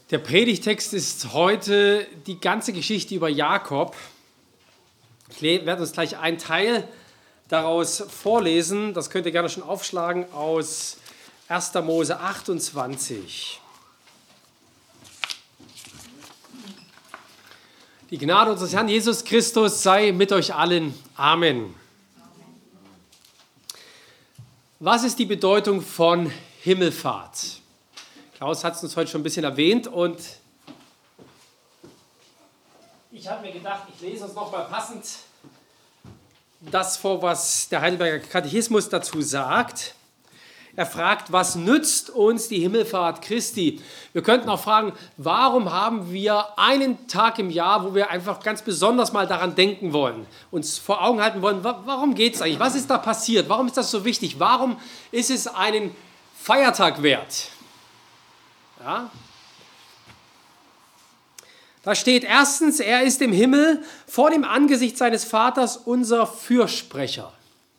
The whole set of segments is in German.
Der Predigtext ist heute die ganze Geschichte über Jakob. Ich werde uns gleich einen Teil daraus vorlesen. Das könnt ihr gerne schon aufschlagen aus 1. Mose 28. Die Gnade unseres Herrn Jesus Christus sei mit euch allen. Amen. Was ist die Bedeutung von Himmelfahrt? Klaus hat es uns heute schon ein bisschen erwähnt und ich habe mir gedacht, ich lese uns nochmal passend das vor, was der Heidelberger Katechismus dazu sagt. Er fragt, was nützt uns die Himmelfahrt Christi? Wir könnten auch fragen, warum haben wir einen Tag im Jahr, wo wir einfach ganz besonders mal daran denken wollen, uns vor Augen halten wollen, warum geht es eigentlich? Was ist da passiert? Warum ist das so wichtig? Warum ist es einen Feiertag wert? Ja. Da steht erstens, er ist im Himmel vor dem Angesicht seines Vaters unser Fürsprecher.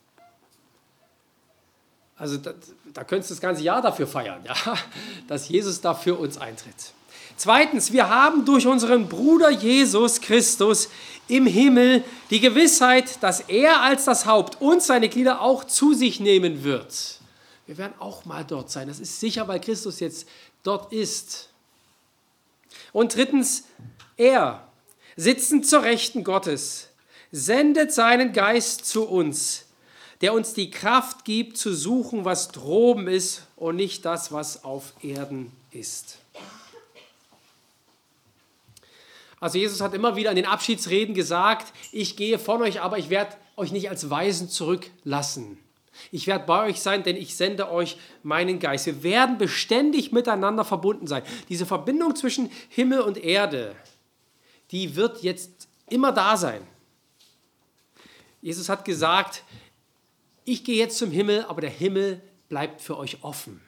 Also da könntest du das ganze Jahr dafür feiern, ja, dass Jesus da für uns eintritt. Zweitens, wir haben durch unseren Bruder Jesus Christus im Himmel die Gewissheit, dass er als das Haupt und seine Glieder auch zu sich nehmen wird. Wir werden auch mal dort sein, das ist sicher, weil Christus jetzt dort ist. Und drittens, er, sitzend zur Rechten Gottes, sendet seinen Geist zu uns, der uns die Kraft gibt, zu suchen, was droben ist und nicht das, was auf Erden ist. Also Jesus hat immer wieder in den Abschiedsreden gesagt, ich gehe von euch, aber ich werde euch nicht als Weisen zurücklassen. Ich werde bei euch sein, denn ich sende euch meinen Geist. Wir werden beständig miteinander verbunden sein. Diese Verbindung zwischen Himmel und Erde, die wird jetzt immer da sein. Jesus hat gesagt, ich gehe jetzt zum Himmel, aber der Himmel bleibt für euch offen.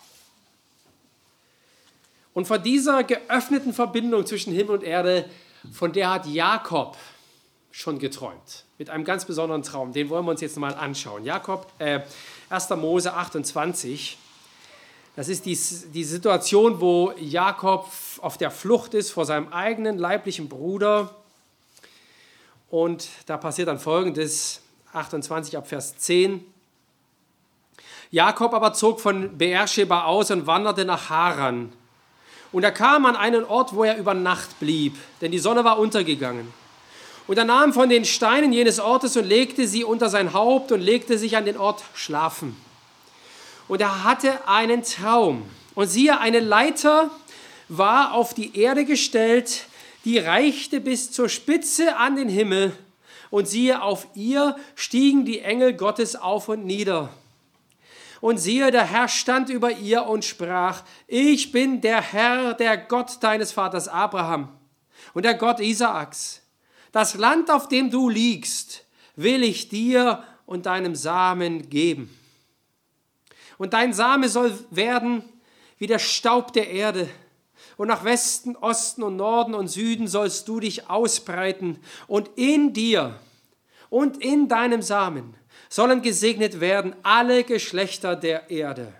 Und von dieser geöffneten Verbindung zwischen Himmel und Erde, von der hat Jakob schon geträumt. Mit einem ganz besonderen Traum. Den wollen wir uns jetzt mal anschauen. 1. Mose 28. Das ist die Situation, wo Jakob auf der Flucht ist vor seinem eigenen leiblichen Bruder. Und da passiert dann Folgendes, 28 ab Vers 10. Jakob aber zog von Beersheba aus und wanderte nach Haran. Und er kam an einen Ort, wo er über Nacht blieb, denn die Sonne war untergegangen. Und er nahm von den Steinen jenes Ortes und legte sie unter sein Haupt und legte sich an den Ort schlafen. Und er hatte einen Traum. Und siehe, eine Leiter war auf die Erde gestellt, die reichte bis zur Spitze an den Himmel. Und siehe, auf ihr stiegen die Engel Gottes auf und nieder. Und siehe, der Herr stand über ihr und sprach, ich bin der Herr, der Gott deines Vaters Abraham und der Gott Isaaks. Das Land, auf dem du liegst, will ich dir und deinem Samen geben. Und dein Same soll werden wie der Staub der Erde. Und nach Westen, Osten und Norden und Süden sollst du dich ausbreiten. Und in dir und in deinem Samen sollen gesegnet werden alle Geschlechter der Erde.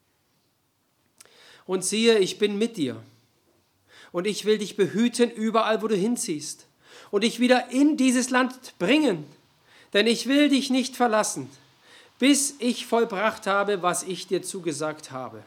Und siehe, ich bin mit dir. Und ich will dich behüten überall, wo du hinziehst. Und dich wieder in dieses Land bringen, denn ich will dich nicht verlassen, bis ich vollbracht habe, was ich dir zugesagt habe.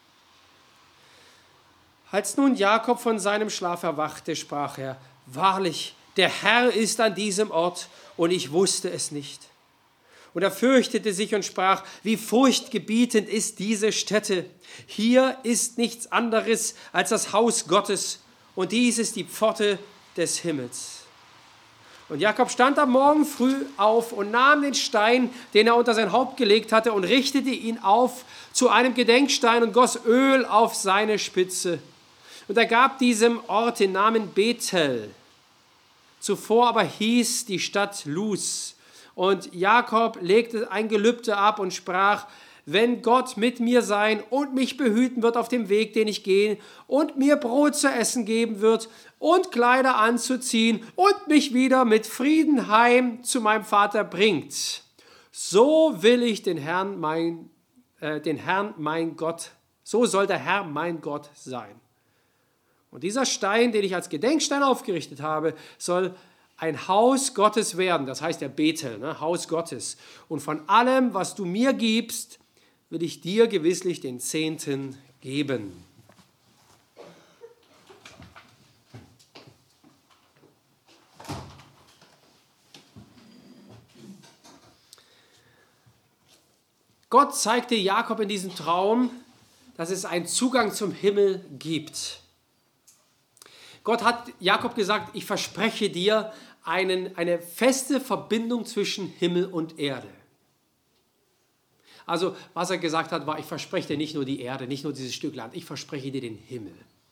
Als nun Jakob von seinem Schlaf erwachte, sprach er, wahrlich, der Herr ist an diesem Ort, und ich wusste es nicht. Und er fürchtete sich und sprach, wie furchtgebietend ist diese Stätte. Hier ist nichts anderes als das Haus Gottes, und dies ist die Pforte des Himmels. Und Jakob stand am Morgen früh auf und nahm den Stein, den er unter sein Haupt gelegt hatte, und richtete ihn auf zu einem Gedenkstein und goss Öl auf seine Spitze. Und er gab diesem Ort den Namen Bethel. Zuvor aber hieß die Stadt Luz. Und Jakob legte ein Gelübde ab und sprach, wenn Gott mit mir sein und mich behüten wird auf dem Weg, den ich gehe, und mir Brot zu essen geben wird und Kleider anzuziehen und mich wieder mit Frieden heim zu meinem Vater bringt, so will ich den Herrn mein Gott, so soll der Herr mein Gott sein. Und dieser Stein, den ich als Gedenkstein aufgerichtet habe, soll ein Haus Gottes werden. Das heißt der Bethel, ne? Haus Gottes. Und von allem, was du mir gibst, will ich dir gewisslich den Zehnten geben. Gott zeigte Jakob in diesem Traum, dass es einen Zugang zum Himmel gibt. Gott hat Jakob gesagt, ich verspreche dir eine feste Verbindung zwischen Himmel und Erde. Also was er gesagt hat, war, ich verspreche dir nicht nur die Erde, nicht nur dieses Stück Land, ich verspreche dir den Himmel.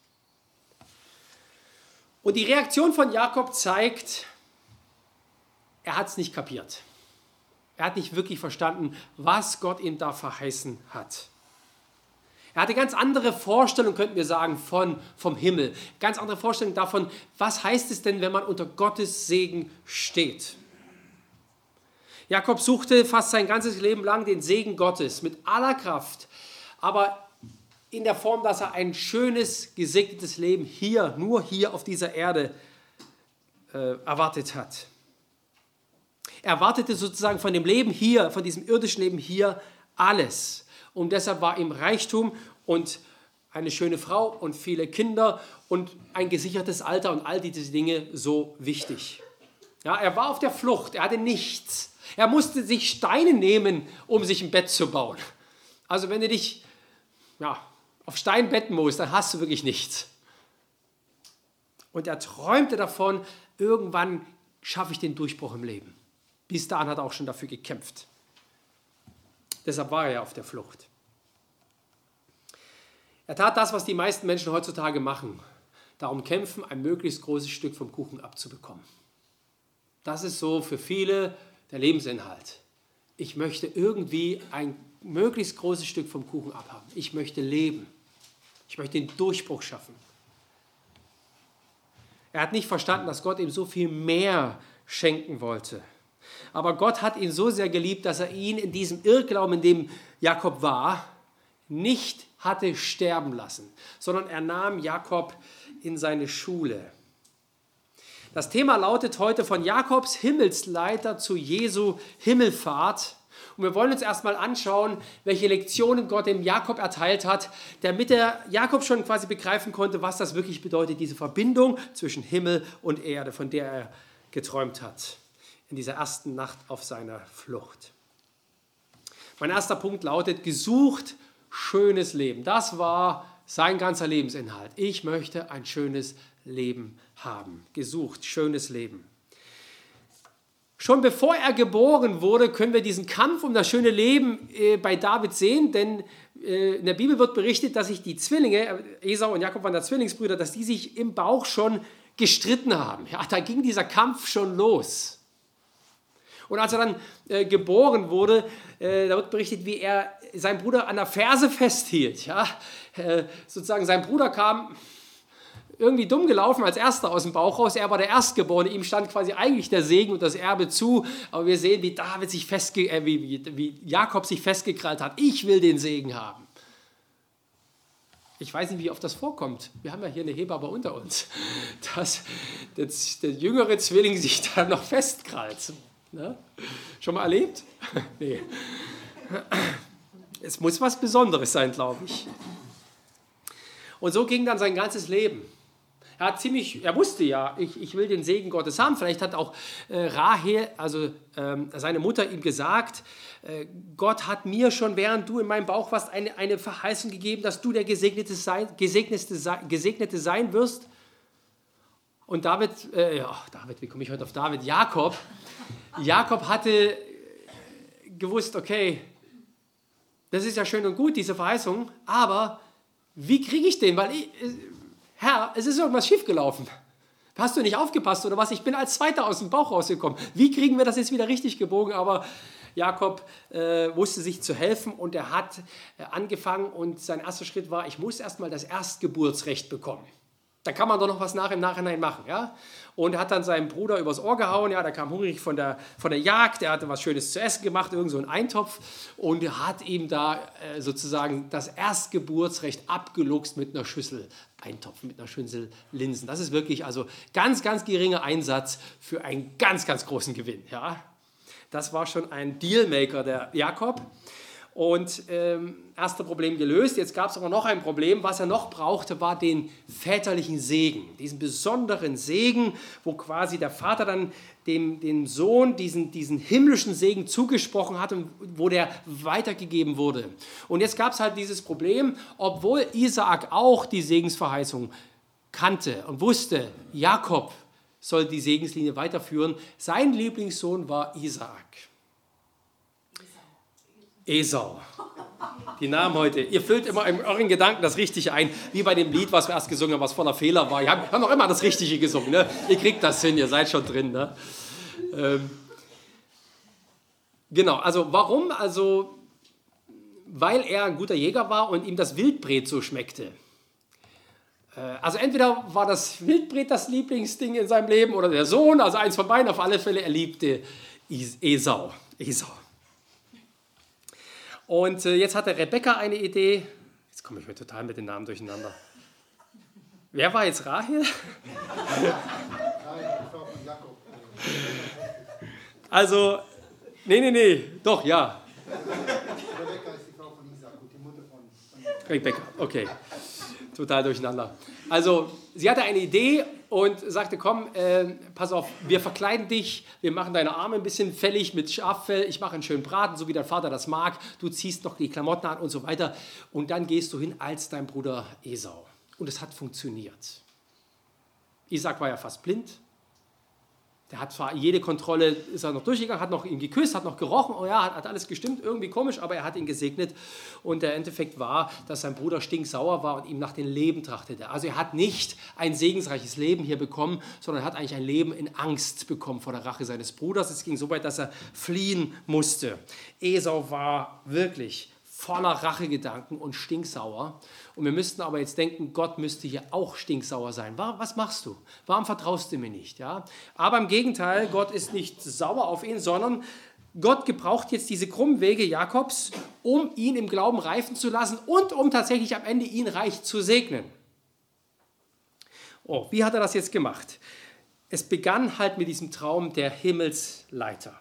Und die Reaktion von Jakob zeigt, er hat es nicht kapiert. Er hat nicht wirklich verstanden, was Gott ihm da verheißen hat. Er hatte ganz andere Vorstellungen, könnten wir sagen, vom Himmel. Ganz andere Vorstellungen davon, was heißt es denn, wenn man unter Gottes Segen steht. Jakob suchte fast sein ganzes Leben lang den Segen Gottes mit aller Kraft, aber in der Form, dass er ein schönes, gesegnetes Leben hier, nur hier auf dieser Erde erwartet hat. Er erwartete sozusagen von dem Leben hier, von diesem irdischen Leben hier alles. Und deshalb war ihm Reichtum und eine schöne Frau und viele Kinder und ein gesichertes Alter und all diese Dinge so wichtig. Ja, er war auf der Flucht, er hatte nichts. Er musste sich Steine nehmen, um sich ein Bett zu bauen. Also wenn du dich auf Stein betten musst, dann hast du wirklich nichts. Und er träumte davon, irgendwann schaffe ich den Durchbruch im Leben. Bis dahin hat er auch schon dafür gekämpft. Deshalb war er ja auf der Flucht. Er tat das, was die meisten Menschen heutzutage machen. Darum kämpfen, ein möglichst großes Stück vom Kuchen abzubekommen. Das ist so für viele der Lebensinhalt. Ich möchte irgendwie ein möglichst großes Stück vom Kuchen abhaben. Ich möchte leben. Ich möchte den Durchbruch schaffen. Er hat nicht verstanden, dass Gott ihm so viel mehr schenken wollte. Aber Gott hat ihn so sehr geliebt, dass er ihn in diesem Irrglauben, in dem Jakob war, nicht hatte sterben lassen, sondern er nahm Jakob in seine Schule. Das Thema lautet heute von Jakobs Himmelsleiter zu Jesu Himmelfahrt. Und wir wollen uns erstmal anschauen, welche Lektionen Gott dem Jakob erteilt hat, damit der Jakob schon quasi begreifen konnte, was das wirklich bedeutet, diese Verbindung zwischen Himmel und Erde, von der er geträumt hat in dieser ersten Nacht auf seiner Flucht. Mein erster Punkt lautet, gesucht schönes Leben. Das war sein ganzer Lebensinhalt. Ich möchte ein schönes Leben haben. Gesucht schönes Leben. Schon bevor er geboren wurde, können wir diesen Kampf um das schöne Leben bei David sehen, denn in der Bibel wird berichtet, dass sich die Zwillinge, Esau und Jakob waren da Zwillingsbrüder, dass die sich im Bauch schon gestritten haben. Ja, da ging dieser Kampf schon los. Und als er dann geboren wurde, da wird berichtet, wie er seinen Bruder an der Ferse festhielt. Ja? Sozusagen sein Bruder kam irgendwie dumm gelaufen als Erster aus dem Bauch raus. Er war der Erstgeborene, ihm stand quasi eigentlich der Segen und das Erbe zu. Aber wir sehen, wie David sich wie Jakob sich festgekrallt hat. Ich will den Segen haben. Ich weiß nicht, wie oft das vorkommt. Wir haben ja hier eine Hebamme unter uns, dass der jüngere Zwilling sich da noch festkrallt. Ne? Schon mal erlebt? Nee. Es muss was Besonderes sein, glaube ich. Und so ging dann sein ganzes Leben. Er wusste ja, ich will den Segen Gottes haben. Vielleicht hat auch Rahel, also seine Mutter, ihm gesagt, Gott hat mir schon, während du in meinem Bauch warst, eine Verheißung gegeben, dass du der Gesegnete sein wirst. Und David, wie komme ich heute auf David? Jakob hatte gewusst, okay, das ist ja schön und gut, diese Verheißung, aber wie kriege ich den? Weil Herr, es ist irgendwas schiefgelaufen. Hast du nicht aufgepasst oder was? Ich bin als Zweiter aus dem Bauch rausgekommen. Wie kriegen wir das jetzt wieder richtig gebogen? Aber Jakob wusste sich zu helfen und er hat angefangen und sein erster Schritt war, ich muss erstmal das Erstgeburtsrecht bekommen. Da kann man doch noch was im Nachhinein machen. Ja? Und hat dann seinem Bruder übers Ohr gehauen. Ja? Der kam hungrig von der Jagd. Der hatte was Schönes zu essen gemacht, irgend so einen Eintopf. Und hat ihm da sozusagen das Erstgeburtsrecht abgeluchst mit einer Schüssel Eintopf, mit einer Schüssel Linsen. Das ist wirklich also ganz, ganz geringer Einsatz für einen ganz, ganz großen Gewinn. Ja? Das war schon ein Dealmaker, der Jakob. Und erste Problem gelöst. Jetzt gab es aber noch ein Problem. Was er noch brauchte, war den väterlichen Segen. Diesen besonderen Segen, wo quasi der Vater dann dem Sohn diesen himmlischen Segen zugesprochen hat und wo der weitergegeben wurde. Und jetzt gab es halt dieses Problem, obwohl Isaak auch die Segensverheißung kannte und wusste, Jakob soll die Segenslinie weiterführen. Sein Lieblingssohn war Isaak. Esau. Die Namen heute. Ihr füllt immer in euren Gedanken das Richtige ein, wie bei dem Lied, was wir erst gesungen haben, was voller Fehler war. Wir haben noch immer das Richtige gesungen. Ne? Ihr kriegt das hin, ihr seid schon drin. Ne? Genau, also warum? Also, weil er ein guter Jäger war und ihm das Wildbret so schmeckte. Also entweder war das Wildbret das Lieblingsding in seinem Leben oder der Sohn, also eins von beiden. Auf alle Fälle, er liebte Esau. Und jetzt hatte Rebekka eine Idee. Jetzt komme ich mir total mit den Namen durcheinander. Wer war jetzt Rahel? Nein, die Frau von Jakob. Also, nee, doch, ja. Rebekka ist die Frau von Isaac und die Mutter von Rebekka, okay. Total durcheinander. Also, sie hatte eine Idee und sagte, komm, pass auf, wir verkleiden dich, wir machen deine Arme ein bisschen fällig mit Schaffell, ich mache einen schönen Braten, so wie dein Vater das mag, du ziehst noch die Klamotten an und so weiter und dann gehst du hin als dein Bruder Esau. Und es hat funktioniert. Isaac war ja fast blind. Der hat zwar jede Kontrolle, ist er noch durchgegangen, hat noch ihn geküsst, hat noch gerochen, oh ja, hat alles gestimmt, irgendwie komisch, aber er hat ihn gesegnet. Und der Endeffekt war, dass sein Bruder stinksauer war und ihm nach dem Leben trachtete. Also er hat nicht ein segensreiches Leben hier bekommen, sondern er hat eigentlich ein Leben in Angst bekommen vor der Rache seines Bruders. Es ging so weit, dass er fliehen musste. Esau war wirklich voller Rachegedanken und stinksauer. Und wir müssten aber jetzt denken, Gott müsste hier auch stinksauer sein. Was machst du? Warum vertraust du mir nicht? Ja? Aber im Gegenteil, Gott ist nicht sauer auf ihn, sondern Gott gebraucht jetzt diese krummen Wege Jakobs, um ihn im Glauben reifen zu lassen und um tatsächlich am Ende ihn reich zu segnen. Oh, wie hat er das jetzt gemacht? Es begann halt mit diesem Traum der Himmelsleiter.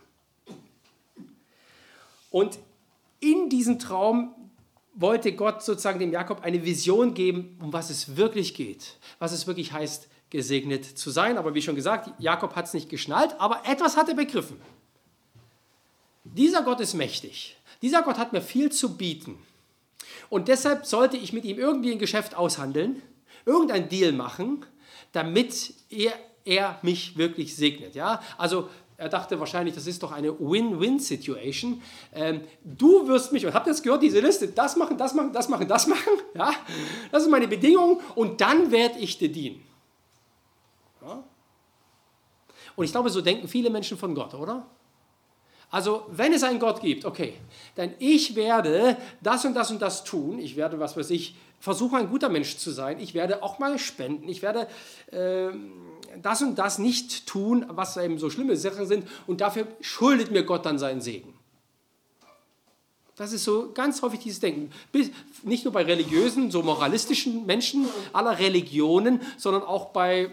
Und in diesem Traum wollte Gott sozusagen dem Jakob eine Vision geben, um was es wirklich geht, was es wirklich heißt, gesegnet zu sein. Aber wie schon gesagt, Jakob hat es nicht geschnallt, aber etwas hat er begriffen. Dieser Gott ist mächtig. Dieser Gott hat mir viel zu bieten. Und deshalb sollte ich mit ihm irgendwie ein Geschäft aushandeln, irgendein Deal machen, damit er mich wirklich segnet. Ja? Also er dachte wahrscheinlich, das ist doch eine Win-Win-Situation. Du wirst mich, und habt ihr das gehört, diese Liste, das machen, ja? Das ist meine Bedingung und dann werde ich dir dienen. Ja? Und ich glaube, so denken viele Menschen von Gott, oder? Also, wenn es einen Gott gibt, okay, dann ich werde das und das und das tun, ich werde, was weiß ich, versuchen, ein guter Mensch zu sein, ich werde auch mal spenden, ich werde das und das nicht tun, was eben so schlimme Sachen sind und dafür schuldet mir Gott dann seinen Segen. Das ist so ganz häufig dieses Denken. Nicht nur bei religiösen, so moralistischen Menschen aller Religionen, sondern auch bei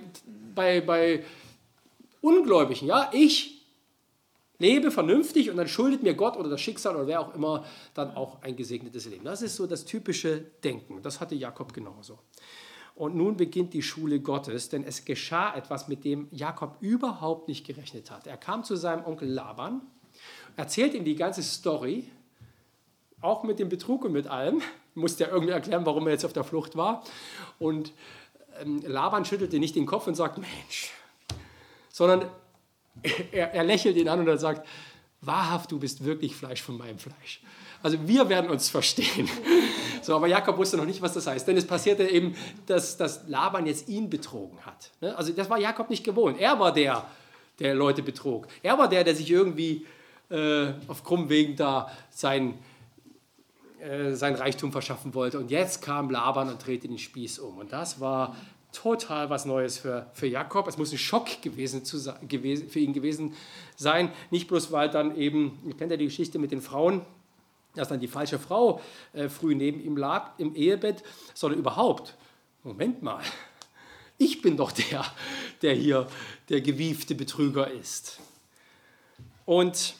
Ungläubigen. Ja, ich lebe vernünftig und dann schuldet mir Gott oder das Schicksal oder wer auch immer dann auch ein gesegnetes Leben. Das ist so das typische Denken. Das hatte Jakob genauso. Und nun beginnt die Schule Gottes, denn es geschah etwas, mit dem Jakob überhaupt nicht gerechnet hat. Er kam zu seinem Onkel Laban, erzählt ihm die ganze Story, auch mit dem Betrug und mit allem. Musste er irgendwie erklären, warum er jetzt auf der Flucht war. Und Laban schüttelte nicht den Kopf und sagt, Mensch, sondern er lächelt ihn an und er sagt, wahrhaft, du bist wirklich Fleisch von meinem Fleisch. Also wir werden uns verstehen. So, aber Jakob wusste noch nicht, was das heißt. Denn es passierte eben, dass Laban jetzt ihn betrogen hat. Also das war Jakob nicht gewohnt. Er war der Leute betrog. Er war der sich irgendwie auf krummen Wegen da sein Reichtum verschaffen wollte. Und jetzt kam Laban und drehte den Spieß um. Und das war total was Neues für Jakob. Es muss ein Schock für ihn gewesen sein. Nicht bloß, weil dann eben, ihr kennt ja die Geschichte mit den Frauen, dass dann die falsche Frau früh neben ihm lag im Ehebett, sondern überhaupt, Moment mal, ich bin doch der hier der gewiefte Betrüger ist. Und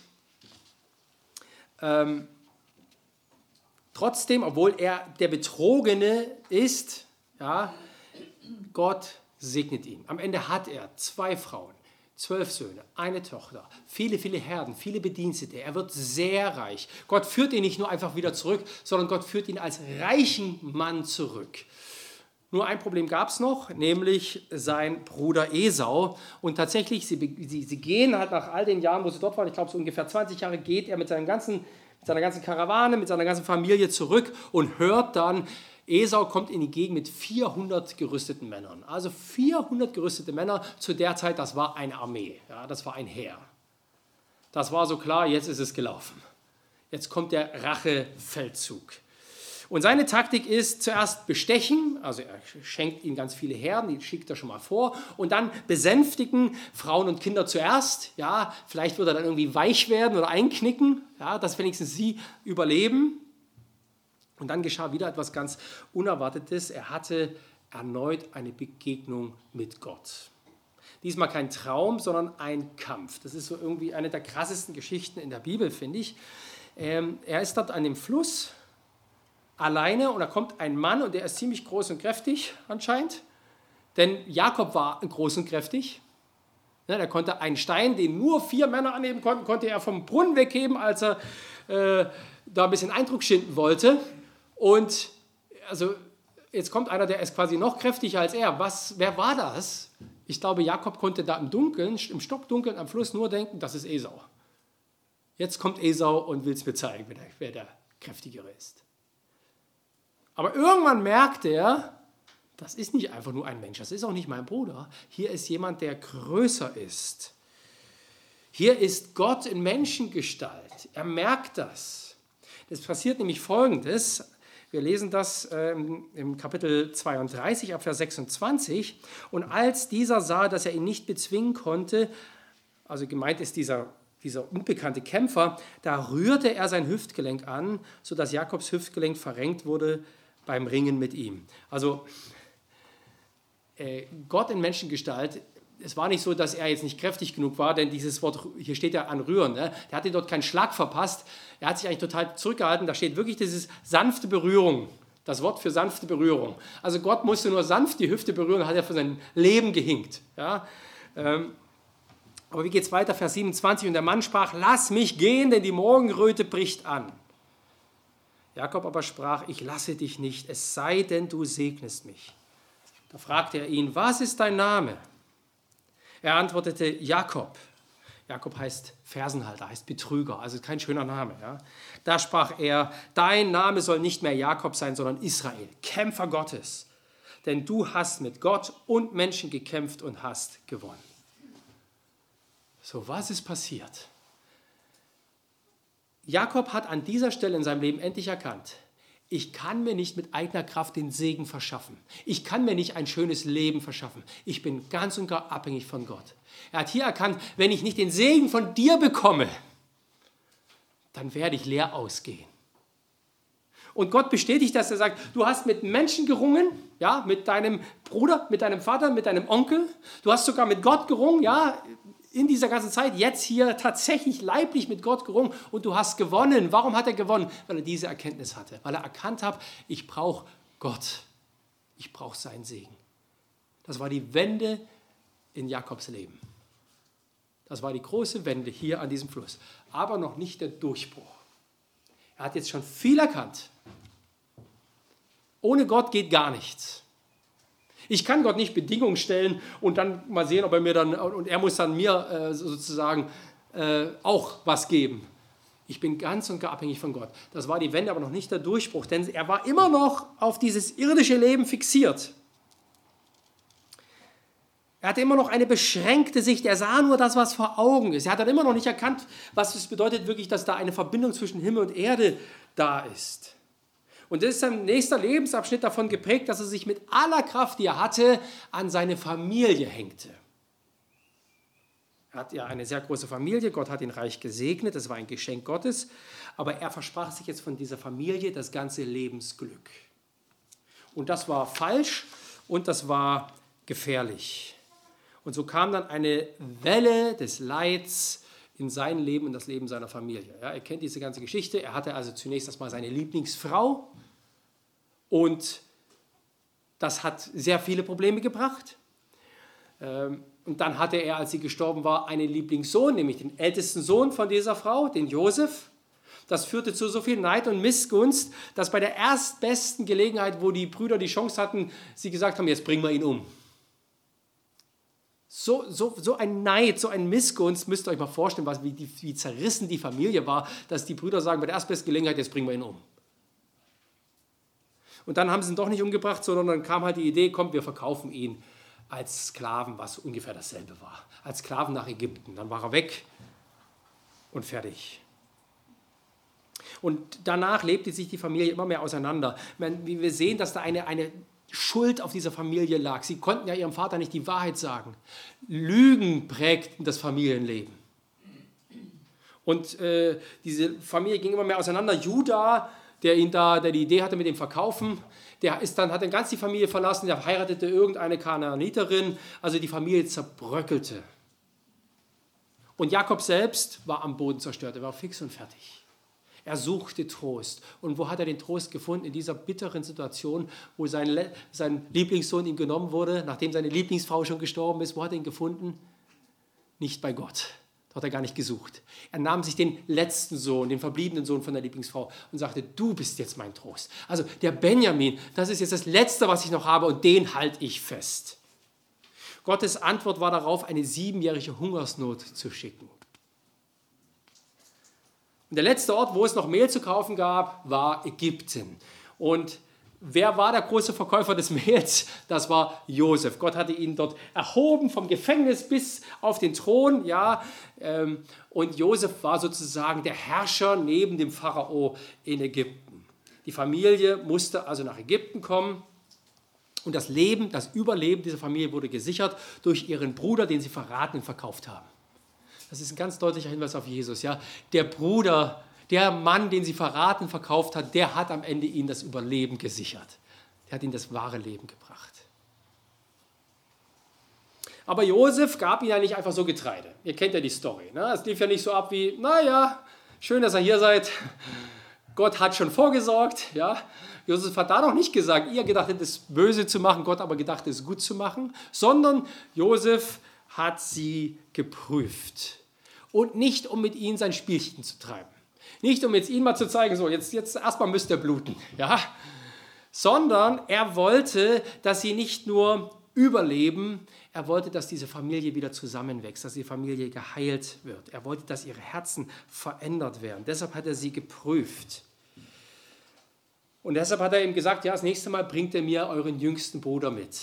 trotzdem, obwohl er der Betrogene ist, ja, Gott segnet ihn. Am Ende hat er 2 Frauen, 12 Söhne, eine Tochter, viele, viele Herden, viele Bedienstete. Er wird sehr reich. Gott führt ihn nicht nur einfach wieder zurück, sondern Gott führt ihn als reichen Mann zurück. Nur ein Problem gab es noch, nämlich sein Bruder Esau. Und tatsächlich, sie gehen halt nach all den Jahren, wo sie dort waren, ich glaube so ungefähr 20 Jahre, geht er mit seiner ganzen Karawane, mit seiner ganzen Familie zurück und hört dann, Esau kommt in die Gegend mit 400 gerüsteten Männern. Also 400 gerüstete Männer zu der Zeit, das war eine Armee, ja, das war ein Heer. Das war so klar, jetzt ist es gelaufen. Jetzt kommt der Rachefeldzug. Und seine Taktik ist zuerst bestechen, also er schenkt ihnen ganz viele Herden, die schickt er schon mal vor, und dann besänftigen, Frauen und Kinder zuerst, ja, vielleicht wird er dann irgendwie weich werden oder einknicken, ja, dass wenigstens sie überleben. Und dann geschah wieder etwas ganz Unerwartetes, er hatte erneut eine Begegnung mit Gott. Diesmal kein Traum, sondern ein Kampf. Das ist so irgendwie eine der krassesten Geschichten in der Bibel, finde ich. Er ist dort an dem Fluss, alleine, und da kommt ein Mann und der ist ziemlich groß und kräftig anscheinend, denn Jakob war groß und kräftig. Ja, der konnte einen Stein, den nur 4 Männer anheben konnten, konnte er vom Brunnen wegheben, als er da ein bisschen Eindruck schinden wollte. Und also jetzt kommt einer, der ist quasi noch kräftiger als er. Wer war das? Ich glaube, Jakob konnte da im Dunkeln, im Stockdunkeln am Fluss nur denken, das ist Esau. Jetzt kommt Esau und will es mir zeigen, wer der Kräftigere ist. Aber irgendwann merkt er, das ist nicht einfach nur ein Mensch, das ist auch nicht mein Bruder. Hier ist jemand, der größer ist. Hier ist Gott in Menschengestalt. Er merkt das. Es passiert nämlich Folgendes. Wir lesen das im Kapitel 32, ab Vers 26. Und als dieser sah, dass er ihn nicht bezwingen konnte, also gemeint ist dieser unbekannte Kämpfer, da rührte er sein Hüftgelenk an, sodass Jakobs Hüftgelenk verrenkt wurde beim Ringen mit ihm. Also Gott in Menschengestalt, es war nicht so, dass er jetzt nicht kräftig genug war, denn dieses Wort, hier steht ja an Rühren, ne? Der hatte dort keinen Schlag verpasst, er hat sich eigentlich total zurückgehalten, da steht wirklich dieses sanfte Berührung, das Wort für sanfte Berührung. Also Gott musste nur sanft die Hüfte berühren, hat er für sein Leben gehinkt. Ja? Aber wie geht es weiter, Vers 27, und der Mann sprach, lass mich gehen, denn die Morgenröte bricht an. Jakob aber sprach, ich lasse dich nicht, es sei denn, du segnest mich. Da fragte er ihn, was ist dein Name? Er antwortete, Jakob. Jakob heißt Fersenhalter, heißt Betrüger, also kein schöner Name. Ja. Da sprach er, dein Name soll nicht mehr Jakob sein, sondern Israel, Kämpfer Gottes. Denn du hast mit Gott und Menschen gekämpft und hast gewonnen. So, was ist passiert? Jakob hat an dieser Stelle in seinem Leben endlich erkannt, ich kann mir nicht mit eigener Kraft den Segen verschaffen. Ich kann mir nicht ein schönes Leben verschaffen. Ich bin ganz und gar abhängig von Gott. Er hat hier erkannt, wenn ich nicht den Segen von dir bekomme, dann werde ich leer ausgehen. Und Gott bestätigt das, er sagt, du hast mit Menschen gerungen, ja, mit deinem Bruder, mit deinem Vater, mit deinem Onkel. Du hast sogar mit Gott gerungen, ja, in dieser ganzen Zeit, jetzt hier tatsächlich leiblich mit Gott gerungen und du hast gewonnen. Warum hat er gewonnen? Weil er diese Erkenntnis hatte, weil er erkannt hat, ich brauche Gott, ich brauche seinen Segen. Das war die Wende in Jakobs Leben. Das war die große Wende hier an diesem Fluss, aber noch nicht der Durchbruch. Er hat jetzt schon viel erkannt. Ohne Gott geht gar nichts. Ich kann Gott nicht Bedingungen stellen und dann mal sehen, ob er mir dann, und er muss dann mir sozusagen auch was geben. Ich bin ganz und gar abhängig von Gott. Das war die Wende, aber noch nicht der Durchbruch, denn er war immer noch auf dieses irdische Leben fixiert. Er hatte immer noch eine beschränkte Sicht, er sah nur das, was vor Augen ist. Er hat dann immer noch nicht erkannt, was es bedeutet wirklich, dass da eine Verbindung zwischen Himmel und Erde da ist. Und das ist sein nächster Lebensabschnitt davon geprägt, dass er sich mit aller Kraft, die er hatte, an seine Familie hängte. Er hat ja eine sehr große Familie, Gott hat ihn reich gesegnet, das war ein Geschenk Gottes, aber er versprach sich jetzt von dieser Familie das ganze Lebensglück. Und das war falsch und das war gefährlich. Und so kam dann eine Welle des Leids in sein Leben und das Leben seiner Familie. Ja, ihr kennt diese ganze Geschichte, er hatte also zunächst erstmal seine Lieblingsfrau und das hat sehr viele Probleme gebracht. Und dann hatte er, als sie gestorben war, einen Lieblingssohn, nämlich den ältesten Sohn von dieser Frau, den Josef. Das führte zu so viel Neid und Missgunst, dass bei der erstbesten Gelegenheit, wo die Brüder die Chance hatten, sie gesagt haben, jetzt bringen wir ihn um. So ein Neid, so ein Missgunst, müsst ihr euch mal vorstellen, wie zerrissen die Familie war, dass die Brüder sagen, bei der erstbesten Gelegenheit, jetzt bringen wir ihn um. Und dann haben sie ihn doch nicht umgebracht, sondern dann kam halt die Idee, komm, wir verkaufen ihn als Sklaven, was ungefähr dasselbe war. Als Sklaven nach Ägypten. Dann war er weg und fertig. Und danach lebte sich die Familie immer mehr auseinander. Wie wir sehen, dass da eine Schuld auf dieser Familie lag. Sie konnten ja ihrem Vater nicht die Wahrheit sagen. Lügen prägten das Familienleben. Und diese Familie ging immer mehr auseinander. Judah, der die Idee hatte mit dem Verkaufen, hat dann ganz die Familie verlassen, der heiratete irgendeine Kanaaniterin, also die Familie zerbröckelte. Und Jakob selbst war am Boden zerstört, er war fix und fertig. Er suchte Trost. Und wo hat er den Trost gefunden? In dieser bitteren Situation, wo sein Lieblingssohn ihm genommen wurde, nachdem seine Lieblingsfrau schon gestorben ist. Wo hat er ihn gefunden? Nicht bei Gott. Dort hat er gar nicht gesucht. Er nahm sich den letzten Sohn, den verbliebenen Sohn von der Lieblingsfrau und sagte, du bist jetzt mein Trost. Also der Benjamin, das ist jetzt das Letzte, was ich noch habe und den halte ich fest. Gottes Antwort war darauf, eine 7-jährige Hungersnot zu schicken. Und der letzte Ort, wo es noch Mehl zu kaufen gab, war Ägypten. Und wer war der große Verkäufer des Mehls? Das war Josef. Gott hatte ihn dort erhoben vom Gefängnis bis auf den Thron. Ja, und Josef war sozusagen der Herrscher neben dem Pharao in Ägypten. Die Familie musste also nach Ägypten kommen. Und das Überleben dieser Familie wurde gesichert durch ihren Bruder, den sie verraten und verkauft haben. Das ist ein ganz deutlicher Hinweis auf Jesus. Ja? Der Bruder, der Mann, den sie verraten, verkauft hat, der hat am Ende ihnen das Überleben gesichert. Der hat ihnen das wahre Leben gebracht. Aber Josef gab ihnen ja nicht einfach so Getreide. Ihr kennt ja die Story. Ne? Es lief ja nicht so ab wie, naja, schön, dass ihr hier seid. Gott hat schon vorgesorgt. Ja? Josef hat da noch nicht gesagt, ihr gedacht hättet es böse zu machen, Gott aber gedacht es gut zu machen, sondern Josef hat sie geprüft. Und nicht, um mit ihnen sein Spielchen zu treiben. Nicht, um jetzt ihnen mal zu zeigen, so, jetzt erstmal müsst ihr bluten. Ja? Sondern er wollte, dass sie nicht nur überleben, er wollte, dass diese Familie wieder zusammenwächst, dass die Familie geheilt wird. Er wollte, dass ihre Herzen verändert werden. Deshalb hat er sie geprüft. Und deshalb hat er ihm gesagt, ja, das nächste Mal bringt er mir euren jüngsten Bruder mit.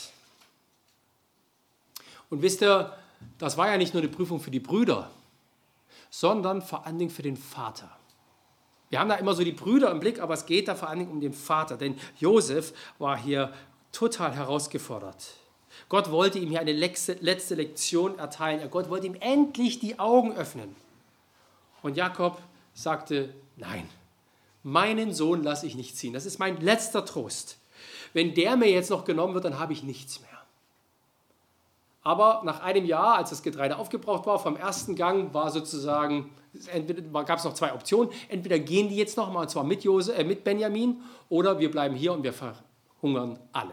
Und wisst ihr, das war ja nicht nur eine Prüfung für die Brüder, sondern vor allen Dingen für den Vater. Wir haben da immer so die Brüder im Blick, aber es geht da vor allen Dingen um den Vater, denn Josef war hier total herausgefordert. Gott wollte ihm hier eine letzte Lektion erteilen. Gott wollte ihm endlich die Augen öffnen. Und Jakob sagte, nein, meinen Sohn lasse ich nicht ziehen. Das ist mein letzter Trost. Wenn der mir jetzt noch genommen wird, dann habe ich nichts mehr. Aber nach einem Jahr, als das Getreide aufgebraucht war, vom ersten Gang war sozusagen, gab es noch 2 Optionen. Entweder gehen die jetzt noch mal, und zwar mit Benjamin, oder wir bleiben hier und wir verhungern alle.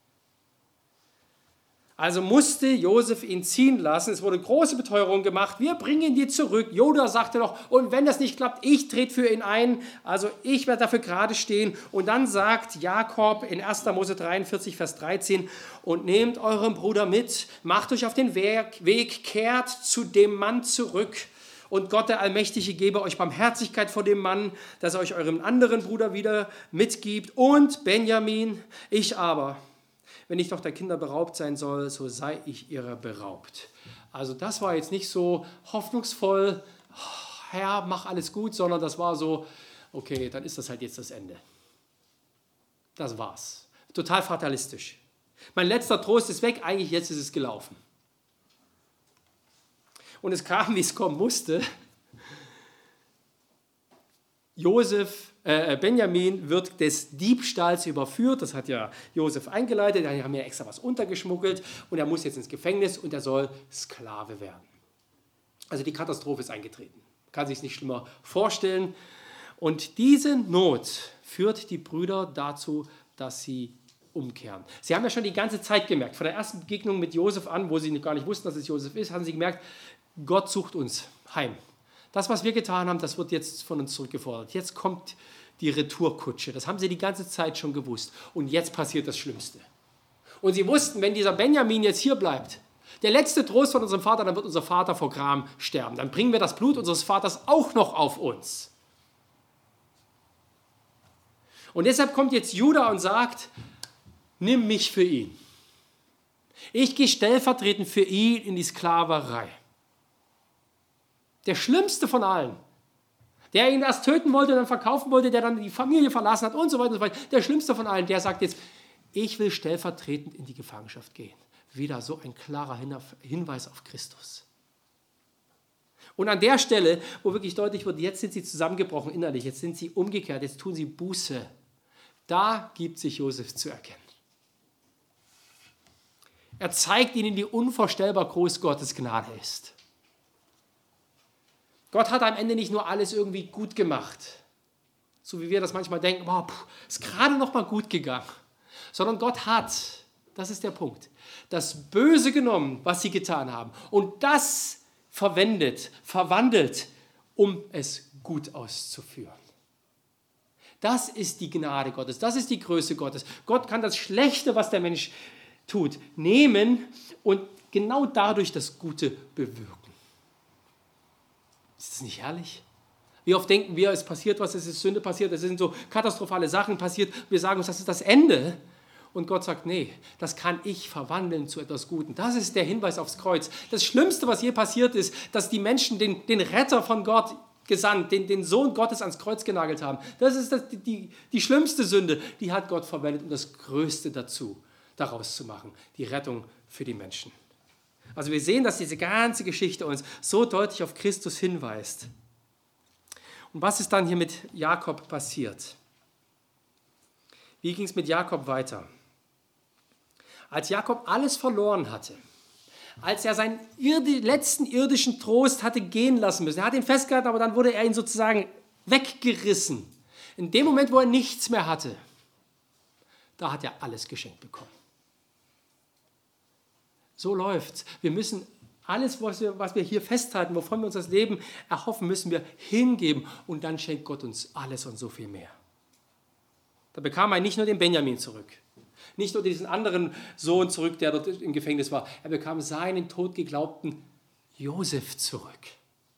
Also musste Josef ihn ziehen lassen. Es wurde große Beteuerung gemacht. Wir bringen ihn zurück. Judah sagte noch, und wenn das nicht klappt, ich trete für ihn ein. Also ich werde dafür gerade stehen. Und dann sagt Jakob in 1. Mose 43, Vers 13, und nehmt euren Bruder mit, macht euch auf den Weg, kehrt zu dem Mann zurück. Und Gott, der Allmächtige, gebe euch Barmherzigkeit vor dem Mann, dass er euch eurem anderen Bruder wieder mitgibt. Und Benjamin, ich aber, wenn ich doch der Kinder beraubt sein soll, so sei ich ihrer beraubt. Also das war jetzt nicht so hoffnungsvoll, Herr, mach alles gut, sondern das war so, okay, dann ist das halt jetzt das Ende. das war's. Total fatalistisch. Mein letzter Trost ist weg, eigentlich jetzt ist es gelaufen. Und es kam, wie es kommen musste. Benjamin wird des Diebstahls überführt, das hat ja Josef eingeleitet, die haben ja extra was untergeschmuggelt und er muss jetzt ins Gefängnis und er soll Sklave werden. Also die Katastrophe ist eingetreten, kann sich nicht schlimmer vorstellen. Und diese Not führt die Brüder dazu, dass sie umkehren. Sie haben ja schon die ganze Zeit gemerkt, von der ersten Begegnung mit Josef an, wo sie gar nicht wussten, dass es Josef ist, haben sie gemerkt, Gott sucht uns heim. Das, was wir getan haben, das wird jetzt von uns zurückgefordert. Jetzt kommt die Retourkutsche. Das haben sie die ganze Zeit schon gewusst. Und jetzt passiert das Schlimmste. Und sie wussten, wenn dieser Benjamin jetzt hier bleibt, der letzte Trost von unserem Vater, dann wird unser Vater vor Gram sterben. Dann bringen wir das Blut unseres Vaters auch noch auf uns. Und deshalb kommt jetzt Juda und sagt, nimm mich für ihn. Ich gehe stellvertretend für ihn in die Sklaverei. Der schlimmste von allen, der ihn erst töten wollte, dann verkaufen wollte, der dann die Familie verlassen hat und so weiter und so weiter. Der schlimmste von allen, der sagt jetzt, ich will stellvertretend in die Gefangenschaft gehen. Wieder so ein klarer Hinweis auf Christus. Und an der Stelle, wo wirklich deutlich wird, jetzt sind sie zusammengebrochen innerlich, jetzt sind sie umgekehrt, jetzt tun sie Buße. Da gibt sich Josef zu erkennen. Er zeigt ihnen, wie unvorstellbar groß Gottes Gnade ist. Gott hat am Ende nicht nur alles irgendwie gut gemacht, so wie wir das manchmal denken, ist gerade noch mal gut gegangen, sondern Gott hat, das ist der Punkt, das Böse genommen, was sie getan haben und das verwandelt, um es gut auszuführen. Das ist die Gnade Gottes, das ist die Größe Gottes. Gott kann das Schlechte, was der Mensch tut, nehmen und genau dadurch das Gute bewirken. Ist das nicht herrlich? Wie oft denken wir, es passiert was, es ist Sünde passiert, es sind so katastrophale Sachen passiert, wir sagen uns, das ist das Ende. Und Gott sagt, nee, das kann ich verwandeln zu etwas Guten. Das ist der Hinweis aufs Kreuz. Das Schlimmste, was je passiert ist, dass die Menschen den Retter von Gott gesandt, den Sohn Gottes ans Kreuz genagelt haben. Das ist die schlimmste Sünde, die hat Gott verwendet, um das Größte daraus zu machen, die Rettung für die Menschen. Also wir sehen, dass diese ganze Geschichte uns so deutlich auf Christus hinweist. Und was ist dann hier mit Jakob passiert? Wie ging es mit Jakob weiter? Als Jakob alles verloren hatte, als er seinen letzten irdischen Trost hatte gehen lassen müssen, er hat ihn festgehalten, aber dann wurde er ihn sozusagen weggerissen. In dem Moment, wo er nichts mehr hatte, da hat er alles geschenkt bekommen. So läuft's. Wir müssen alles, was wir hier festhalten, wovon wir uns das Leben erhoffen, müssen wir hingeben und dann schenkt Gott uns alles und so viel mehr. Da bekam er nicht nur den Benjamin zurück, nicht nur diesen anderen Sohn zurück, der dort im Gefängnis war, er bekam seinen totgeglaubten Josef zurück.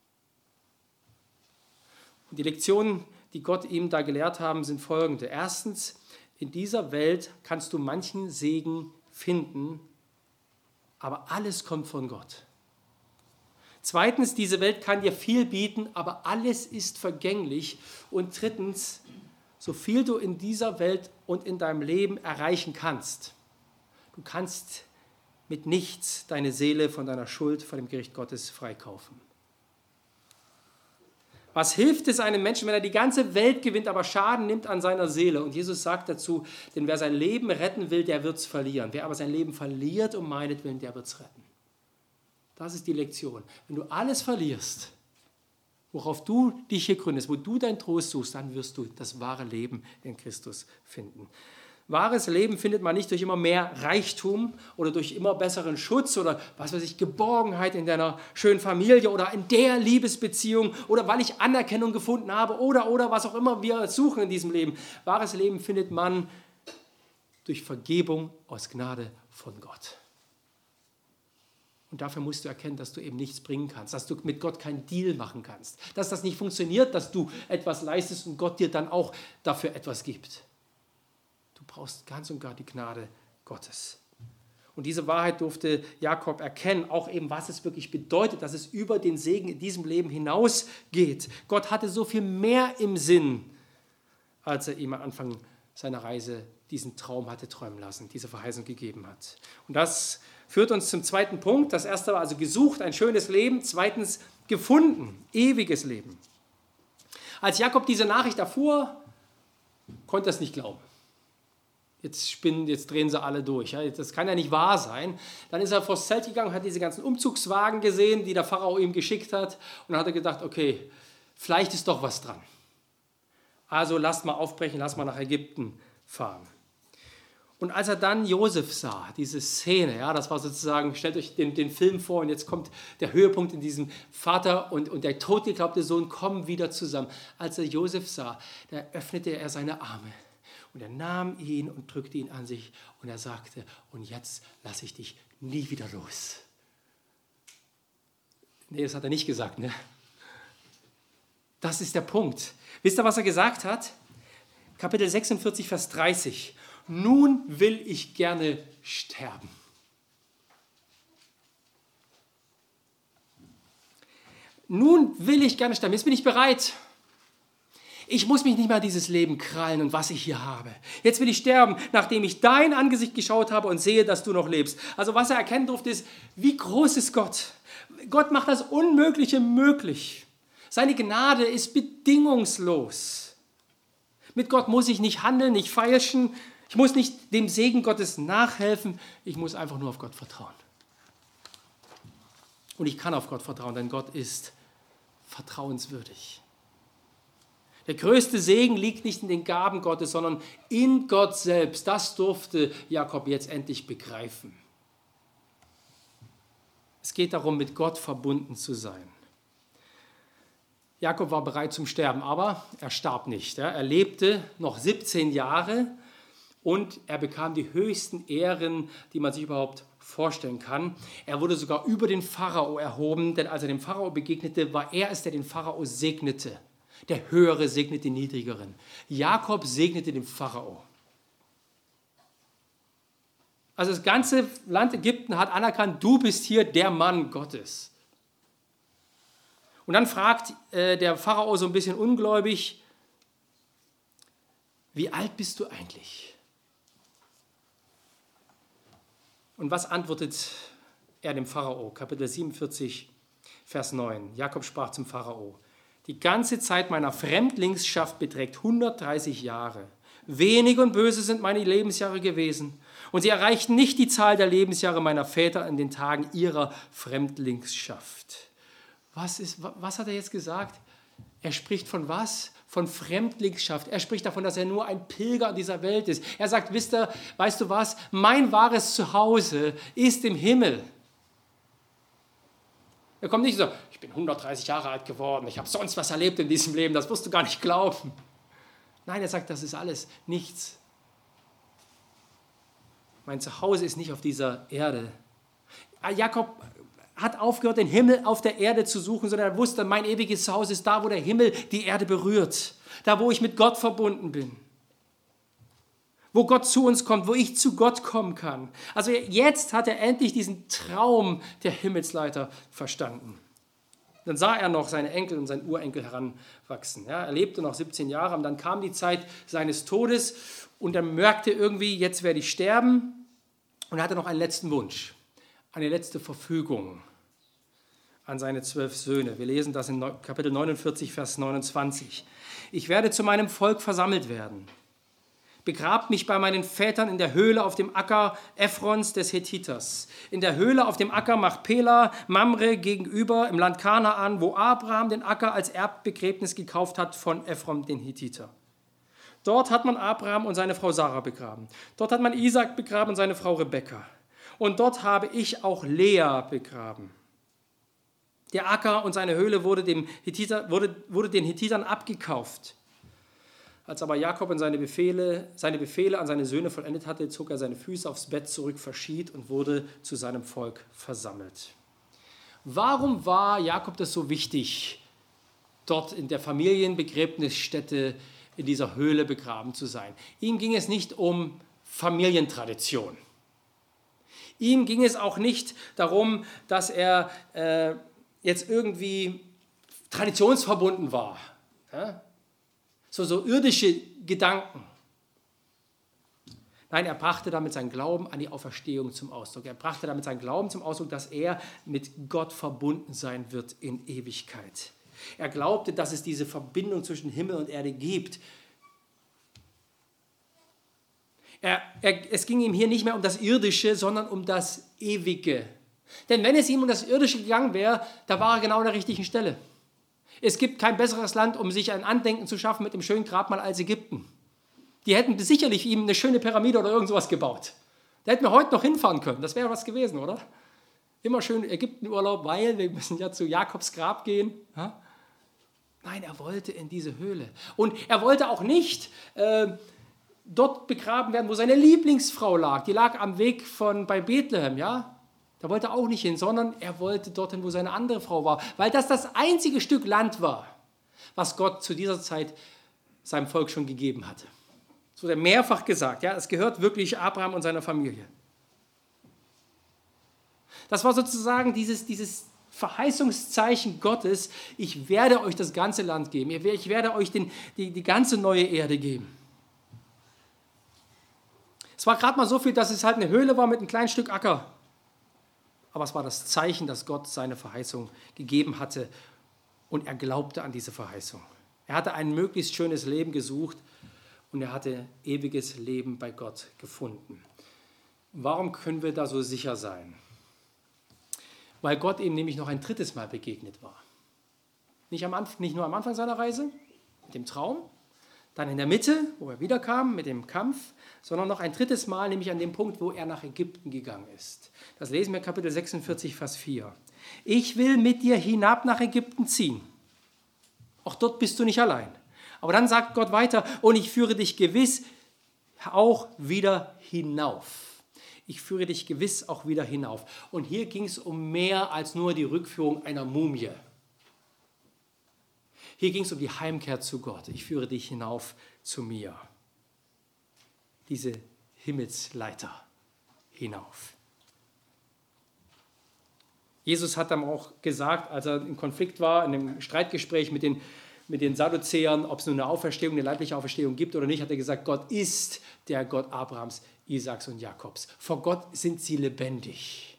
Und die Lektionen, die Gott ihm da gelehrt haben, sind folgende. Erstens, in dieser Welt kannst du manchen Segen finden, aber alles kommt von Gott. Zweitens, diese Welt kann dir viel bieten, aber alles ist vergänglich. Und drittens, so viel du in dieser Welt und in deinem Leben erreichen kannst, du kannst mit nichts deine Seele von deiner Schuld vor dem Gericht Gottes freikaufen. Was hilft es einem Menschen, wenn er die ganze Welt gewinnt, aber Schaden nimmt an seiner Seele? Und Jesus sagt dazu, denn wer sein Leben retten will, der wird es verlieren. Wer aber sein Leben verliert um meinetwillen, der wird es retten. Das ist die Lektion. Wenn du alles verlierst, worauf du dich hier gründest, wo du deinen Trost suchst, dann wirst du das wahre Leben in Christus finden. Wahres Leben findet man nicht durch immer mehr Reichtum oder durch immer besseren Schutz oder Geborgenheit in deiner schönen Familie oder in der Liebesbeziehung oder weil ich Anerkennung gefunden habe oder was auch immer wir suchen in diesem Leben. Wahres Leben findet man durch Vergebung aus Gnade von Gott. Und dafür musst du erkennen, dass du eben nichts bringen kannst, dass du mit Gott keinen Deal machen kannst, dass das nicht funktioniert, dass du etwas leistest und Gott dir dann auch dafür etwas gibt. Du brauchst ganz und gar die Gnade Gottes. Und diese Wahrheit durfte Jakob erkennen, auch eben, was es wirklich bedeutet, dass es über den Segen in diesem Leben hinausgeht. Gott hatte so viel mehr im Sinn, als er ihm am Anfang seiner Reise diesen Traum hatte träumen lassen, diese Verheißung gegeben hat. Und das führt uns zum zweiten Punkt. Das erste war also gesucht, ein schönes Leben. Zweitens gefunden, ewiges Leben. Als Jakob diese Nachricht erfuhr, konnte er es nicht glauben. Jetzt drehen sie alle durch. Ja, das kann ja nicht wahr sein. Dann ist er vors Zelt gegangen, hat diese ganzen Umzugswagen gesehen, die der Pharao ihm geschickt hat. Und dann hat er gedacht, okay, vielleicht ist doch was dran. Also lasst mal aufbrechen, lasst mal nach Ägypten fahren. Und als er dann Josef sah, diese Szene, ja, das war sozusagen, stellt euch den Film vor und jetzt kommt der Höhepunkt in diesem Vater und der totgeglaubte Sohn kommen wieder zusammen. Als er Josef sah, da öffnete er seine Arme und er nahm ihn und drückte ihn an sich und er sagte, und jetzt lasse ich dich nie wieder los. Nee, das hat er nicht gesagt, ne? Das ist der Punkt. Wisst ihr, was er gesagt hat? Kapitel 46, Vers 30. Nun will ich gerne sterben. Nun will ich gerne sterben. Jetzt bin ich bereit. Ich muss mich nicht mehr an dieses Leben krallen und was ich hier habe. Jetzt will ich sterben, nachdem ich dein Angesicht geschaut habe und sehe, dass du noch lebst. Also was er erkennen durfte, ist, wie groß ist Gott. Gott macht das Unmögliche möglich. Seine Gnade ist bedingungslos. Mit Gott muss ich nicht handeln, nicht feilschen. Ich muss nicht dem Segen Gottes nachhelfen. Ich muss einfach nur auf Gott vertrauen. Und ich kann auf Gott vertrauen, denn Gott ist vertrauenswürdig. Der größte Segen liegt nicht in den Gaben Gottes, sondern in Gott selbst. Das durfte Jakob jetzt endlich begreifen. Es geht darum, mit Gott verbunden zu sein. Jakob war bereit zum Sterben, aber er starb nicht. Er lebte noch 17 Jahre und er bekam die höchsten Ehren, die man sich überhaupt vorstellen kann. Er wurde sogar über den Pharao erhoben, denn als er dem Pharao begegnete, war er es, der den Pharao segnete. Der Höhere segnete den Niedrigeren. Jakob segnete den Pharao. Also das ganze Land Ägypten hat anerkannt, du bist hier der Mann Gottes. Und dann fragt der Pharao so ein bisschen ungläubig, wie alt bist du eigentlich? Und was antwortet er dem Pharao? Kapitel 47, Vers 9. Jakob sprach zum Pharao, die ganze Zeit meiner Fremdlingsschaft beträgt 130 Jahre. Wenig und böse sind meine Lebensjahre gewesen. Und sie erreichten nicht die Zahl der Lebensjahre meiner Väter in den Tagen ihrer Fremdlingsschaft. Was hat er jetzt gesagt? Er spricht von was? Von Fremdlingsschaft. Er spricht davon, dass er nur ein Pilger an dieser Welt ist. Er sagt, weißt du was? Mein wahres Zuhause ist im Himmel. Er kommt nicht so, ich bin 130 Jahre alt geworden, ich habe sonst was erlebt in diesem Leben, das wirst du gar nicht glauben. Nein, er sagt, das ist alles nichts. Mein Zuhause ist nicht auf dieser Erde. Jakob hat aufgehört, den Himmel auf der Erde zu suchen, sondern er wusste, mein ewiges Zuhause ist da, wo der Himmel die Erde berührt. Da, wo ich mit Gott verbunden bin. Wo Gott zu uns kommt, wo ich zu Gott kommen kann. Also jetzt hat er endlich diesen Traum der Himmelsleiter verstanden. Dann sah er noch seine Enkel und seinen Urenkel heranwachsen. Ja, er lebte noch 17 Jahre und dann kam die Zeit seines Todes und er merkte irgendwie, jetzt werde ich sterben und er hatte noch einen letzten Wunsch, eine letzte Verfügung an seine 12 Söhne. Wir lesen das in Kapitel 49, Vers 29. Ich werde zu meinem Volk versammelt werden. Begrabt mich bei meinen Vätern in der Höhle auf dem Acker Ephrons des Hethiters. In der Höhle auf dem Acker Machpela, Mamre gegenüber im Land Kanaan, wo Abraham den Acker als Erbbegräbnis gekauft hat von Ephron den Hethiter. Dort hat man Abraham und seine Frau Sarah begraben. Dort hat man Isaak begraben und seine Frau Rebekka. Und dort habe ich auch Lea begraben. Der Acker und seine Höhle wurde den Hethitern abgekauft. Als aber Jakob seine Befehle an seine Söhne vollendet hatte, zog er seine Füße aufs Bett zurück, verschied und wurde zu seinem Volk versammelt. Warum war Jakob das so wichtig, dort in der Familienbegräbnisstätte in dieser Höhle begraben zu sein? Ihm ging es nicht um Familientradition. Ihm ging es auch nicht darum, dass er jetzt irgendwie traditionsverbunden war. Ja? So irdische Gedanken. Nein, er brachte damit seinen Glauben an die Auferstehung zum Ausdruck. Er brachte damit seinen Glauben zum Ausdruck, dass er mit Gott verbunden sein wird in Ewigkeit. Er glaubte, dass es diese Verbindung zwischen Himmel und Erde gibt. Es ging ihm hier nicht mehr um das Irdische, sondern um das Ewige. Denn wenn es ihm um das Irdische gegangen wäre, da war er genau an der richtigen Stelle. Es gibt kein besseres Land, um sich ein Andenken zu schaffen mit dem schönen Grabmal als Ägypten. Die hätten sicherlich ihm eine schöne Pyramide oder irgend sowas gebaut. Da hätten wir heute noch hinfahren können. Das wäre was gewesen, oder? Immer schön Ägyptenurlaub, weil wir müssen ja zu Jakobs Grab gehen. Ja? Nein, er wollte in diese Höhle. Und er wollte auch nicht dort begraben werden, wo seine Lieblingsfrau lag. Die lag am Weg bei Bethlehem, ja? Da wollte er auch nicht hin, sondern er wollte dorthin, wo seine andere Frau war. Weil das einzige Stück Land war, was Gott zu dieser Zeit seinem Volk schon gegeben hatte. Das wurde mehrfach gesagt, ja? Es gehört wirklich Abraham und seiner Familie. Das war sozusagen dieses Verheißungszeichen Gottes, ich werde euch das ganze Land geben, ich werde euch die ganze neue Erde geben. Es war gerade mal so viel, dass es halt eine Höhle war mit einem kleinen Stück Acker. Aber es war das Zeichen, dass Gott seine Verheißung gegeben hatte und er glaubte an diese Verheißung. Er hatte ein möglichst schönes Leben gesucht und er hatte ewiges Leben bei Gott gefunden. Warum können wir da so sicher sein? Weil Gott ihm nämlich noch ein drittes Mal begegnet war. Nicht nur am Anfang seiner Reise, mit dem Traum, dann in der Mitte, wo er wiederkam mit dem Kampf, sondern noch ein drittes Mal, nämlich an dem Punkt, wo er nach Ägypten gegangen ist. Das lesen wir Kapitel 46, Vers 4. Ich will mit dir hinab nach Ägypten ziehen. Auch dort bist du nicht allein. Aber dann sagt Gott weiter, und ich führe dich gewiss auch wieder hinauf. Ich führe dich gewiss auch wieder hinauf. Und hier ging es um mehr als nur die Rückführung einer Mumie. Hier ging es um die Heimkehr zu Gott. Ich führe dich hinauf zu mir. Diese Himmelsleiter hinauf. Jesus hat dann auch gesagt, als er im Konflikt war, in einem Streitgespräch mit den Sadduzäern, ob es nun eine Auferstehung, eine leibliche Auferstehung gibt oder nicht, hat er gesagt, Gott ist der Gott Abrahams, Isaaks und Jakobs. Vor Gott sind sie lebendig.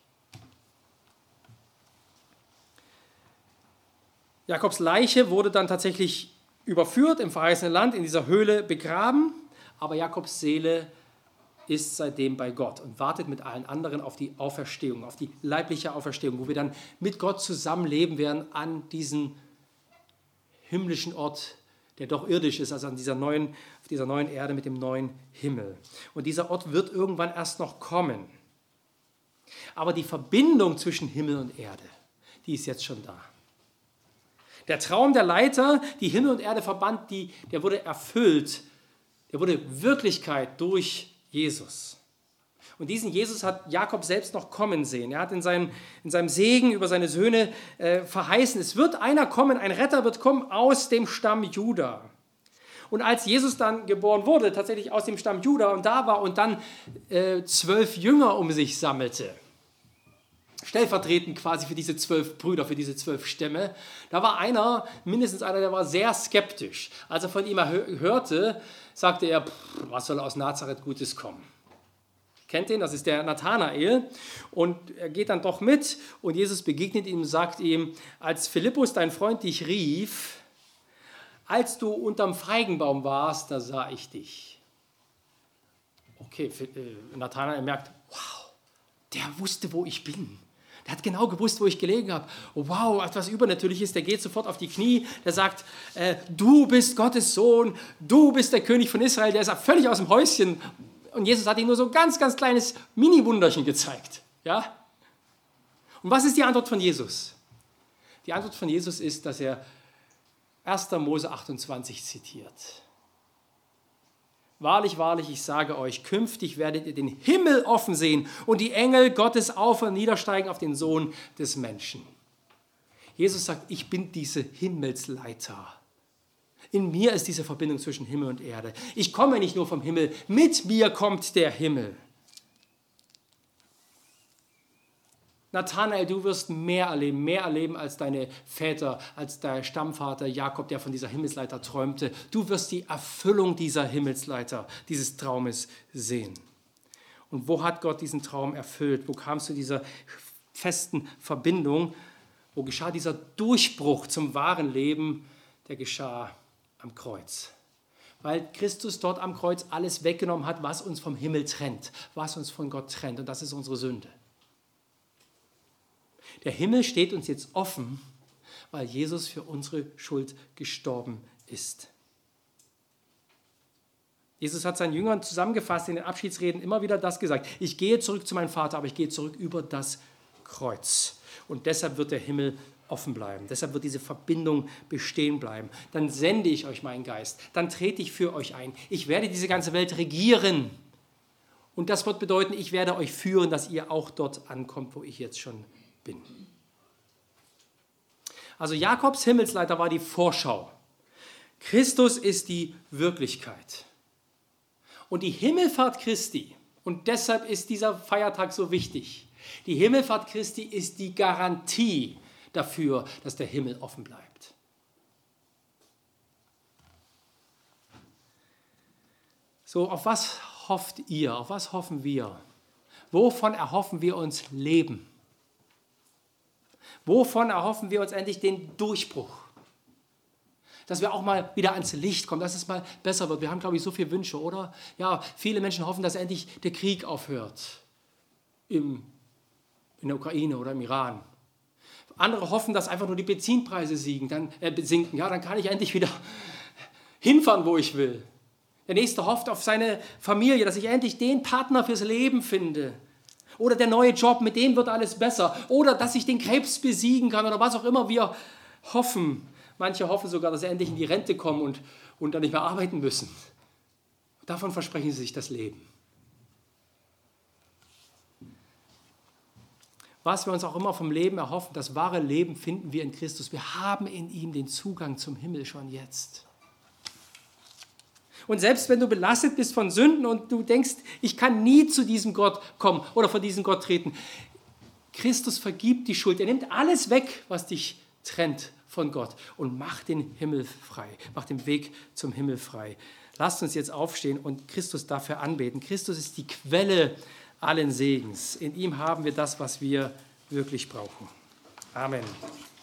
Jakobs Leiche wurde dann tatsächlich überführt im verheißenen Land, in dieser Höhle begraben, aber Jakobs Seele ist seitdem bei Gott und wartet mit allen anderen auf die Auferstehung, auf die leibliche Auferstehung, wo wir dann mit Gott zusammenleben werden an diesem himmlischen Ort, der doch irdisch ist, also auf dieser neuen Erde mit dem neuen Himmel. Und dieser Ort wird irgendwann erst noch kommen. Aber die Verbindung zwischen Himmel und Erde, die ist jetzt schon da. Der Traum der Leiter, die Himmel und Erde verband, der wurde erfüllt, der wurde Wirklichkeit durch Jesus. Und diesen Jesus hat Jakob selbst noch kommen sehen. Er hat in seinem Segen über seine Söhne verheißen, es wird einer kommen, ein Retter wird kommen aus dem Stamm Juda. Und als Jesus dann geboren wurde, tatsächlich aus dem Stamm Juda und da war und dann 12 Jünger um sich sammelte, stellvertretend quasi für diese 12 Brüder, für diese 12 Stämme. Da war mindestens einer, der war sehr skeptisch. Als er von ihm hörte, sagte er, was soll aus Nazareth Gutes kommen? Kennt ihn? Das ist der Nathanael. Und er geht dann doch mit und Jesus begegnet ihm und sagt ihm, als Philippus, dein Freund, dich rief, als du unterm Feigenbaum warst, da sah ich dich. Okay, Nathanael merkt, wow, der wusste, wo ich bin. Der hat genau gewusst, wo ich gelegen habe. Oh, wow, etwas Übernatürliches. Der geht sofort auf die Knie. Der sagt, du bist Gottes Sohn. Du bist der König von Israel. Der ist völlig aus dem Häuschen. Und Jesus hat ihm nur so ein ganz, ganz kleines Mini-Wunderchen gezeigt. Ja? Und was ist die Antwort von Jesus? Die Antwort von Jesus ist, dass er 1. Mose 28 zitiert. Wahrlich, wahrlich, ich sage euch, künftig werdet ihr den Himmel offen sehen und die Engel Gottes auf und niedersteigen auf den Sohn des Menschen. Jesus sagt, ich bin diese Himmelsleiter. In mir ist diese Verbindung zwischen Himmel und Erde. Ich komme nicht nur vom Himmel, mit mir kommt der Himmel. Nathanael, du wirst mehr erleben als deine Väter, als dein Stammvater Jakob, der von dieser Himmelsleiter träumte. Du wirst die Erfüllung dieser Himmelsleiter, dieses Traumes sehen. Und wo hat Gott diesen Traum erfüllt? Wo kam es zu dieser festen Verbindung? Wo geschah dieser Durchbruch zum wahren Leben? Der geschah am Kreuz. Weil Christus dort am Kreuz alles weggenommen hat, was uns vom Himmel trennt, was uns von Gott trennt. Und das ist unsere Sünde. Der Himmel steht uns jetzt offen, weil Jesus für unsere Schuld gestorben ist. Jesus hat seinen Jüngern zusammengefasst in den Abschiedsreden immer wieder das gesagt: Ich gehe zurück zu meinem Vater, aber ich gehe zurück über das Kreuz. Und deshalb wird der Himmel offen bleiben. Deshalb wird diese Verbindung bestehen bleiben. Dann sende ich euch meinen Geist. Dann trete ich für euch ein. Ich werde diese ganze Welt regieren. Und das wird bedeuten, ich werde euch führen, dass ihr auch dort ankommt, wo ich jetzt schon bin. Also Jakobs Himmelsleiter war die Vorschau. Christus ist die Wirklichkeit. Und die Himmelfahrt Christi, und deshalb ist dieser Feiertag so wichtig, die Himmelfahrt Christi ist die Garantie dafür, dass der Himmel offen bleibt. So, auf was hofft ihr? Auf was hoffen wir? Wovon erhoffen wir uns Leben? Wovon erhoffen wir uns endlich den Durchbruch? Dass wir auch mal wieder ans Licht kommen, dass es mal besser wird. Wir haben, glaube ich, so viele Wünsche, oder? Ja, viele Menschen hoffen, dass endlich der Krieg aufhört. In der Ukraine oder im Iran. Andere hoffen, dass einfach nur die Benzinpreise sinken. Ja, dann kann ich endlich wieder hinfahren, wo ich will. Der Nächste hofft auf seine Familie, dass ich endlich den Partner fürs Leben finde. Oder der neue Job, mit dem wird alles besser. Oder dass ich den Krebs besiegen kann oder was auch immer wir hoffen. Manche hoffen sogar, dass sie endlich in die Rente kommen und dann nicht mehr arbeiten müssen. Davon versprechen sie sich das Leben. Was wir uns auch immer vom Leben erhoffen, das wahre Leben finden wir in Christus. Wir haben in ihm den Zugang zum Himmel schon jetzt. Und selbst wenn du belastet bist von Sünden und du denkst, ich kann nie zu diesem Gott kommen oder vor diesen Gott treten, Christus vergibt die Schuld. Er nimmt alles weg, was dich trennt von Gott und macht den Himmel frei, macht den Weg zum Himmel frei. Lasst uns jetzt aufstehen und Christus dafür anbeten. Christus ist die Quelle allen Segens. In ihm haben wir das, was wir wirklich brauchen. Amen.